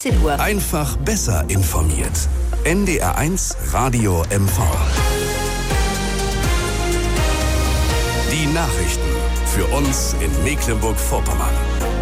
10 Uhr. Einfach besser informiert. NDR1 Radio MV. Die Nachrichten für uns in Mecklenburg-Vorpommern.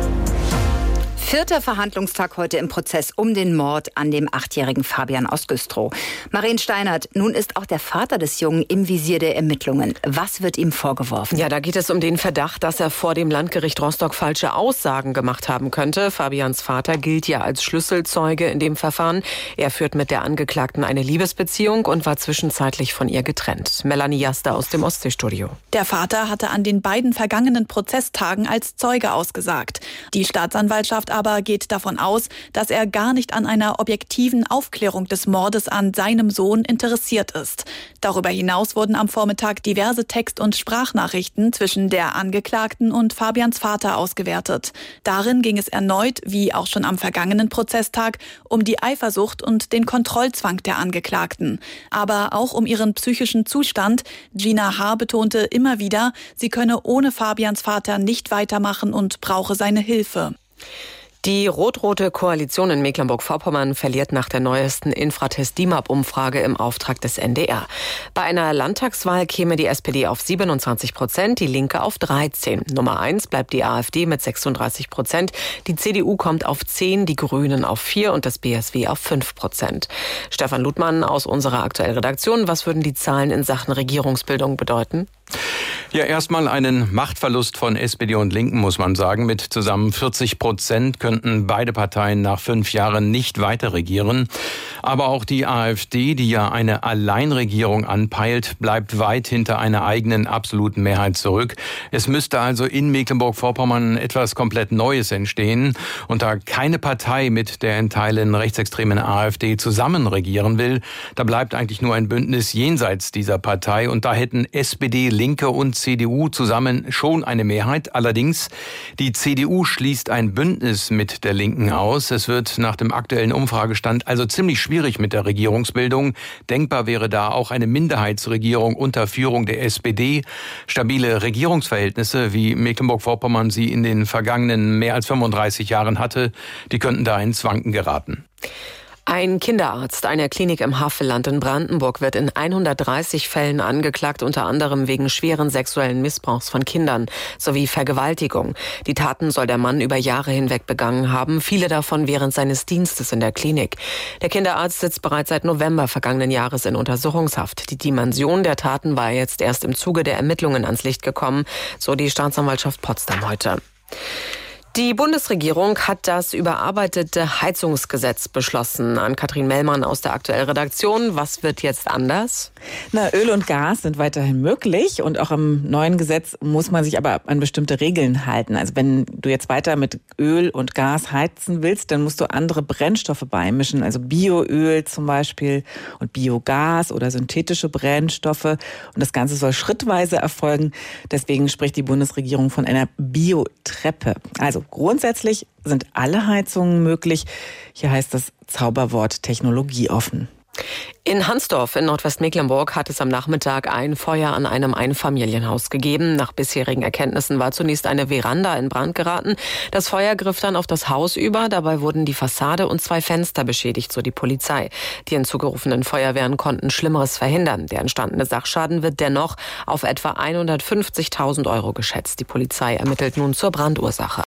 4. Verhandlungstag heute im Prozess um den Mord an dem 8-jährigen Fabian aus Güstrow. Marien Steinert, nun ist auch der Vater des Jungen im Visier der Ermittlungen. Was wird ihm vorgeworfen? Ja, da geht es um den Verdacht, dass er vor dem Landgericht Rostock falsche Aussagen gemacht haben könnte. Fabians Vater gilt ja als Schlüsselzeuge in dem Verfahren. Er führt mit der Angeklagten eine Liebesbeziehung und war zwischenzeitlich von ihr getrennt. Melanie Jaster aus dem Ostseestudio. Der Vater hatte an den beiden vergangenen Prozesstagen als Zeuge ausgesagt. Die Staatsanwaltschaft aber geht davon aus, dass er gar nicht an einer objektiven Aufklärung des Mordes an seinem Sohn interessiert ist. Darüber hinaus wurden am Vormittag diverse Text- und Sprachnachrichten zwischen der Angeklagten und Fabians Vater ausgewertet. Darin ging es erneut, wie auch schon am vergangenen Prozesstag, um die Eifersucht und den Kontrollzwang der Angeklagten. Aber auch um ihren psychischen Zustand. Gina H. betonte immer wieder, sie könne ohne Fabians Vater nicht weitermachen und brauche seine Hilfe. Die rot-rote Koalition in Mecklenburg-Vorpommern verliert nach der neuesten Infratest-DIMAP-Umfrage im Auftrag des NDR. Bei einer Landtagswahl käme die SPD auf 27%, die Linke auf 13%. Nummer 1 bleibt die AfD mit 36%, die CDU kommt auf 10%, die Grünen auf 4% und das BSW auf 5%. Stefan Ludmann aus unserer aktuellen Redaktion, was würden die Zahlen in Sachen Regierungsbildung bedeuten? Ja, erstmal einen Machtverlust von SPD und Linken, muss man sagen. Mit zusammen 40% könnten beide Parteien nach 5 Jahren nicht weiter regieren. Aber auch die AfD, die ja eine Alleinregierung anpeilt, bleibt weit hinter einer eigenen absoluten Mehrheit zurück. Es müsste also in Mecklenburg-Vorpommern etwas komplett Neues entstehen. Und da keine Partei mit der in Teilen rechtsextremen AfD zusammen regieren will, da bleibt eigentlich nur ein Bündnis jenseits dieser Partei. Und da hätten SPD, Linke und CDU zusammen schon eine Mehrheit. Allerdings, die CDU schließt ein Bündnis mit der Linken aus. Es wird nach dem aktuellen Umfragestand also ziemlich schwierig mit der Regierungsbildung. Denkbar wäre da auch eine Minderheitsregierung unter Führung der SPD. Stabile Regierungsverhältnisse, wie Mecklenburg-Vorpommern sie in den vergangenen mehr als 35 Jahren hatte, die könnten da ins Wanken geraten. Ein Kinderarzt einer Klinik im Havelland in Brandenburg wird in 130 Fällen angeklagt, unter anderem wegen schweren sexuellen Missbrauchs von Kindern sowie Vergewaltigung. Die Taten soll der Mann über Jahre hinweg begangen haben, viele davon während seines Dienstes in der Klinik. Der Kinderarzt sitzt bereits seit November vergangenen Jahres in Untersuchungshaft. Die Dimension der Taten war jetzt erst im Zuge der Ermittlungen ans Licht gekommen, so die Staatsanwaltschaft Potsdam heute. Die Bundesregierung hat das überarbeitete Heizungsgesetz beschlossen. Ann-Kathrin Mellmann aus der aktuellen Redaktion. Was wird jetzt anders? Öl und Gas sind weiterhin möglich und auch im neuen Gesetz muss man sich aber an bestimmte Regeln halten. Also wenn du jetzt weiter mit Öl und Gas heizen willst, dann musst du andere Brennstoffe beimischen, also Bioöl zum Beispiel und Biogas oder synthetische Brennstoffe. Und das Ganze soll schrittweise erfolgen. Deswegen spricht die Bundesregierung von einer Biotreppe. Also grundsätzlich sind alle Heizungen möglich. Hier heißt das Zauberwort technologieoffen. In Hansdorf in Nordwestmecklenburg hat es am Nachmittag ein Feuer an einem Einfamilienhaus gegeben. Nach bisherigen Erkenntnissen war zunächst eine Veranda in Brand geraten. Das Feuer griff dann auf das Haus über. Dabei wurden die Fassade und 2 Fenster beschädigt, so die Polizei. Die hinzugerufenen Feuerwehren konnten Schlimmeres verhindern. Der entstandene Sachschaden wird dennoch auf etwa 150.000 € geschätzt. Die Polizei ermittelt nun zur Brandursache.